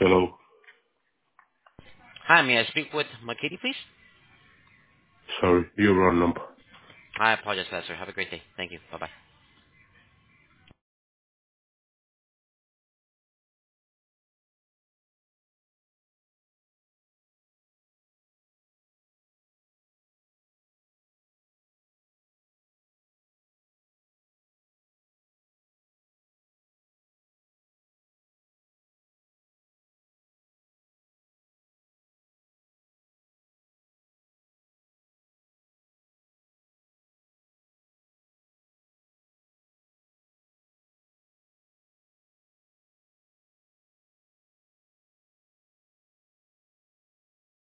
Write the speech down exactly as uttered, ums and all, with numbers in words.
Hello. Hi, may I speak with McKitty, please? Sorry, you're wrong number. I apologize for that, sir. Have a great day. Thank you. Bye-bye.